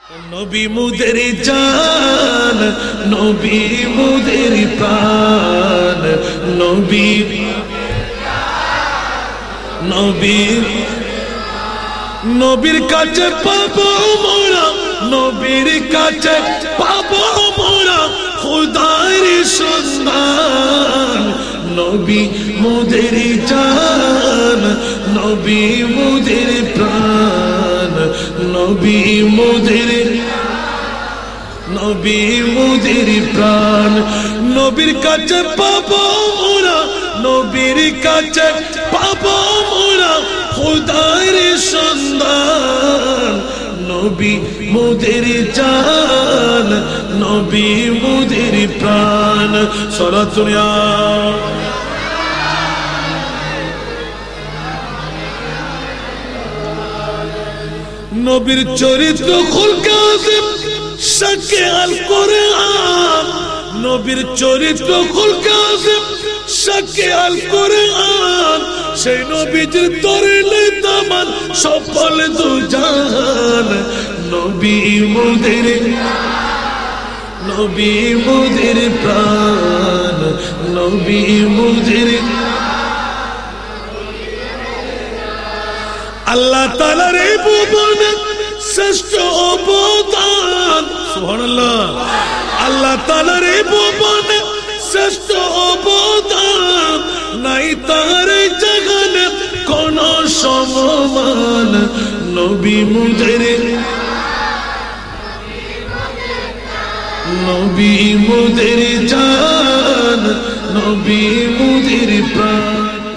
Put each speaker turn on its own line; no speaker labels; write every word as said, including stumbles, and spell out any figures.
নবী মুদের জান, নবী মুদের প্রাণ, নবী নবী নবীর কাছে পাবো মোরা, নবীর কাছে পাবো মোরা খুদার সন্ধান। নবী মুদের জান, নবী মুদের প্রাণ, নবী মুদের নবী মুদের প্রাণ। নবীর কাছে পাবো মোরা, নবীর কাছে পাবো মোরা খুদার সন্ধান। নবী মুদের জান, নবী মুদের প্রাণ। সালাতুন ইয়া নবীর চরিত্র খুলকে আসিম শাকে আল কোরআন, নবীর চরিত্র খুলকে আসিম শাকে আল কোরআন। সেই নবীজির তরিলে তামান সফল দু জাহান। নবী মুদের নবী মুদের প্রাণ, নবী মুদের আল্লাহ তাআলার এই ভুবনে শ্রেষ্ঠ অবদান। সুবহানাল্লাহ। আল্লাহ তাআলার এই ভুবনে শ্রেষ্ঠ অবদান, নাই তার জগনে কোন সমমান। নবী মুদের নবী মুদের জান, নবী মুদের প্রাণ।